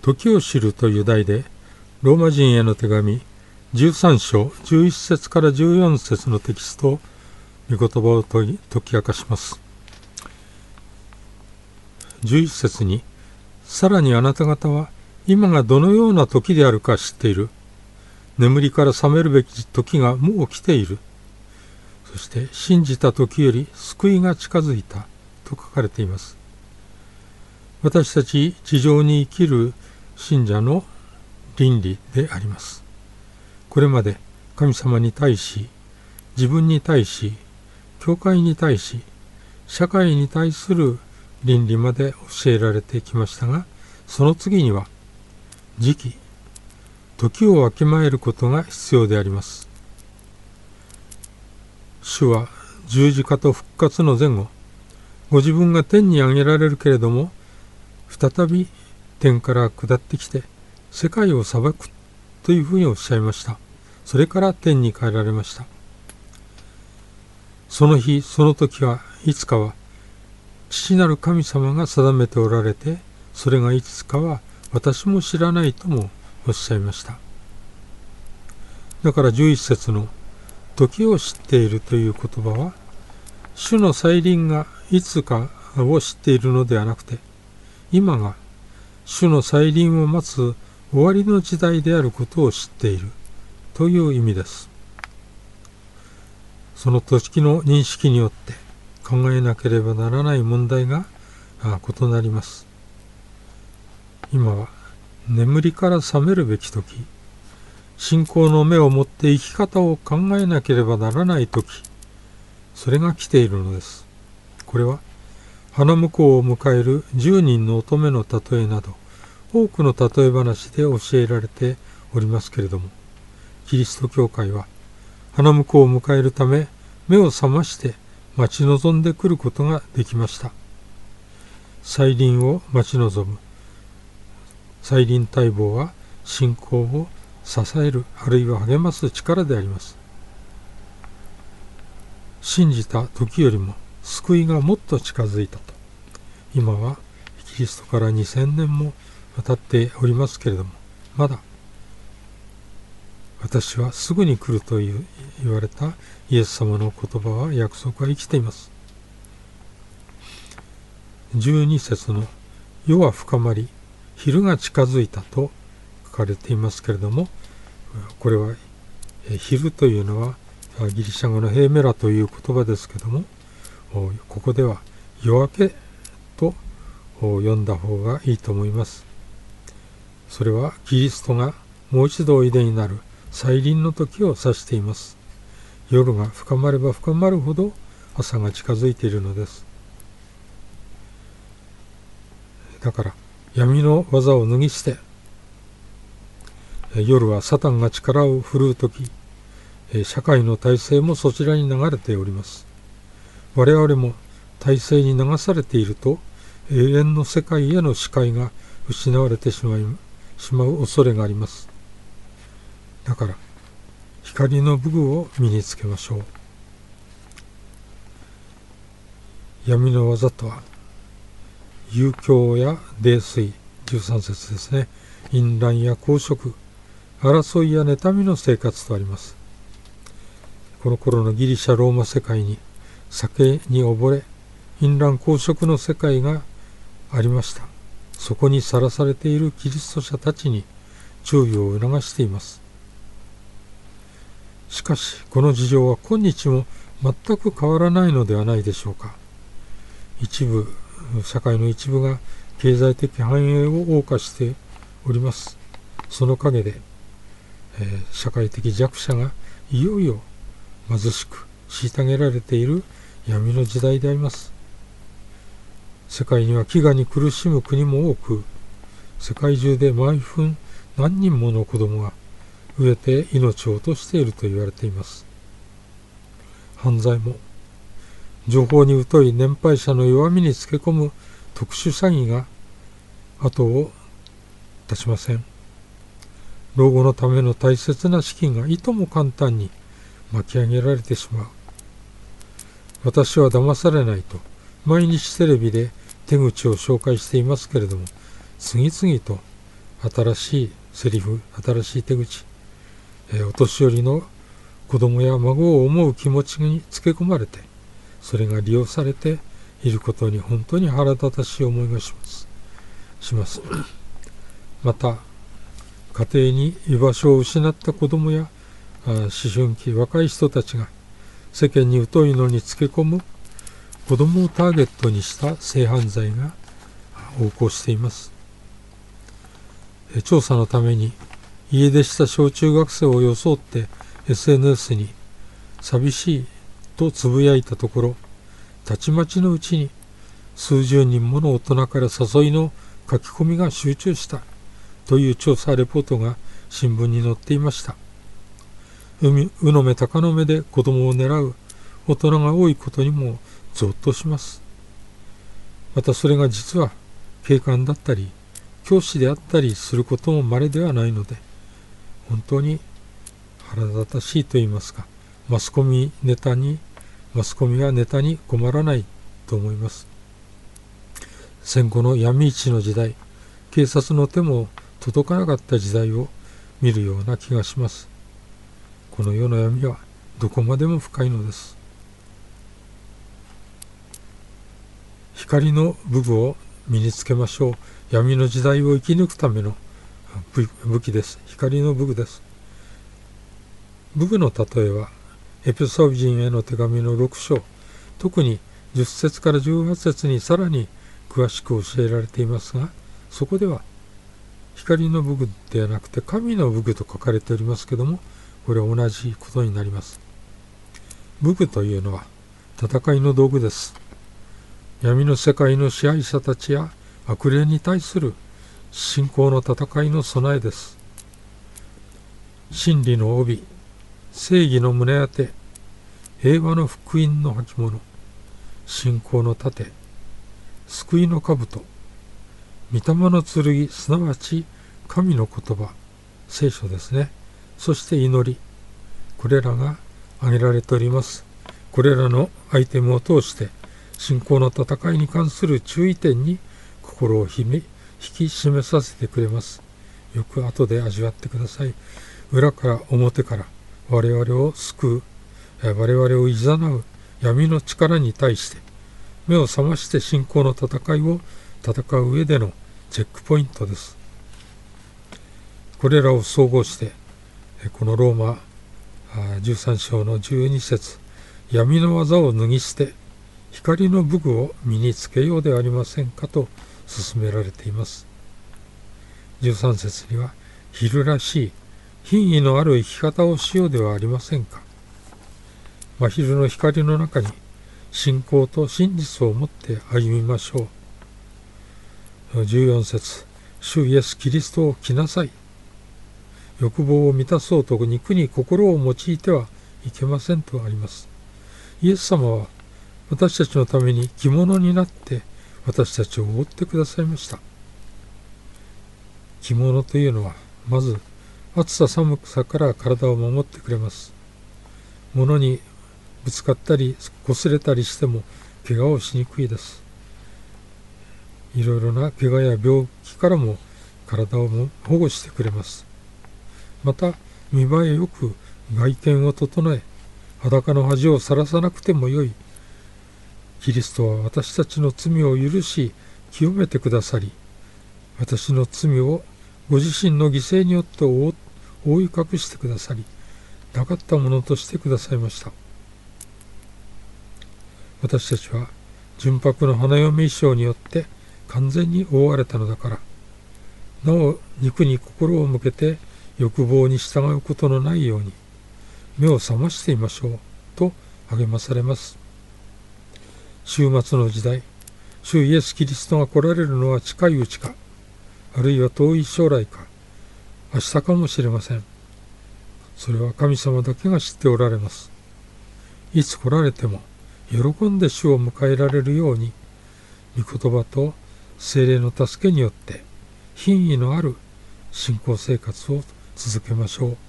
時を知るという題で、ローマ人への手紙13章11節から14節のテキストを御言葉を解き明かします。11節に、さらにあなた方は今がどのような時であるか知っている。眠りから覚めるべき時がもう来ている。そして信じた時より救いが近づいたと書かれています。私たち地上に生きる信者の倫理であります。これまで神様に対し、自分に対し、教会に対し、社会に対する倫理まで教えられてきましたが、その次には時期、時をわきまえることが必要であります。主は十字架と復活の前後、ご自分が天に上げられるけれども、再び天から下ってきて世界を裁くというふうにおっしゃいました。それから天に帰られました。その日その時はいつかは父なる神様が定めておられて、それがいつかは私も知らないともおっしゃいました。だから11節の時を知っているという言葉は、主の再臨がいつかを知っているのではなくて、今が主の再臨を待つ終わりの時代であることを知っているという意味です。その時の認識によって考えなければならない問題が異なります。今は眠りから覚めるべき時、信仰の目を持って生き方を考えなければならない時、それが来ているのです。これは花婿を迎える10人の乙女の例えなど、多くの例え話で教えられておりますけれども、キリスト教会は花婿を迎えるため目を覚まして待ち望んでくることができました。再臨を待ち望む再臨待望は信仰を支える、あるいは励ます力であります。信じた時よりも救いがもっと近づいたと。今はキリストから2000年も経っておりますけれども、まだ私はすぐに来ると言われたイエス様の言葉は、約束は生きています。12節の夜は深まり昼が近づいたと書かれていますけれども、これは昼というのはギリシャ語のヘーメラという言葉ですけども、ここでは夜明けと読んだ方がいいと思います。それはキリストがもう一度おいでになる再臨の時を指しています。夜が深まれば深まるほど朝が近づいているのです。だから闇の技を脱ぎ捨て、夜はサタンが力を振るう時、社会の体制もそちらに流れております。我々も体制に流されていると、永遠の世界への視界が失われてしまう恐れがあります。だから光の武具を身につけましょう。闇の技とは、遊興や泥酔、13節ですね、淫乱や公職、争いや妬みの生活とあります。この頃のギリシャローマ世界に酒に溺れ、淫乱公職の世界がありました。そこにさらされているキリスト者たちに注意を促しています。しかしこの事情は今日も全く変わらないのではないでしょうか。社会の一部が経済的繁栄を謳歌しております。その陰で、社会的弱者がいよいよ貧しく虐げられている闇の時代であります。世界には飢餓に苦しむ国も多く、世界中で毎分何人もの子供が飢えて命を落としていると言われています。犯罪も、情報に疎い年配者の弱みにつけ込む特殊詐欺が後を絶ちません。老後のための大切な資金がいとも簡単に巻き上げられてしまう。私は騙されないと毎日テレビで手口を紹介していますけれども、次々と新しいセリフ、新しい手口、お年寄りの子供や孫を思う気持ちにつけ込まれて、それが利用されていることに本当に腹立たしい思いがします。また、家庭に居場所を失った子供や思春期、若い人たちが世間に疎いのにつけ込む子供をターゲットにした性犯罪が横行しています。調査のために家出した小中学生を装って SNS に寂しいとつぶやいたところ、たちまちのうちに数十人もの大人から誘いの書き込みが集中したという調査レポートが新聞に載っていました。うの目高の目で子供を狙う大人が多いことにもゾッとします。またそれが実は警官だったり教師であったりすることも稀ではないので、本当に腹立たしいと言いますか、マスコミはネタに困らないと思います。戦後の闇市の時代、警察の手も届かなかった時代を見るような気がします。この世の闇はどこまでも深いのです。光の武具を身につけましょう。闇の時代を生き抜くための武器です。光の武具です。武具の例えはエペソビ人への手紙の6章、特に10節から18節にさらに詳しく教えられていますが、そこでは光の武具ではなくて神の武具と書かれておりますけども、これは同じことになります。武具というのは戦いの道具です。闇の世界の支配者たちや悪霊に対する信仰の戦いの備えです。真理の帯、正義の胸当て、平和の福音の履物、信仰の盾、救いの兜、御霊の剣、すなわち神の言葉、聖書ですね。そして祈り、これらが挙げられております。これらのアイテムを通して信仰の戦いに関する注意点に心を引き締めさせてくれます。よく後で味わってください。裏から表から我々を救う、我々を誘う闇の力に対して目を覚まして信仰の戦いを戦う上でのチェックポイントです。これらを総合してこのローマ13章の12節、闇の技を脱ぎ捨て光の武具を身につけようではありませんかと勧められています。13節には昼らしい品位のある生き方をしようではありませんか。真昼の光の中に信仰と真実を持って歩みましょう。14節、主イエス・キリストを着なさい。欲望を満たそうと肉に心を用いてはいけませんとあります。イエス様は私たちのために着物になって私たちを覆ってくださいました。着物というのはまず暑さ寒さから体を守ってくれます。物にぶつかったり擦れたりしても怪我をしにくいです。いろいろな怪我や病気からも体を保護してくれます。また見栄えよく外見を整え、裸の恥をさらさなくてもよい。キリストは私たちの罪を許し清めてくださり、私の罪をご自身の犠牲によって覆い隠してくださり、なかったものとしてくださいました。私たちは純白の花嫁衣装によって完全に覆われたのだから、なお肉に心を向けて欲望に従うことのないように目を覚ましていましょうと励まされます。終末の時代、主イエス・キリストが来られるのは近いうちか、あるいは遠い将来か、明日かもしれません。それは神様だけが知っておられます。いつ来られても喜んで主を迎えられるように、御言葉と聖霊の助けによって品位のある信仰生活を続けましょう。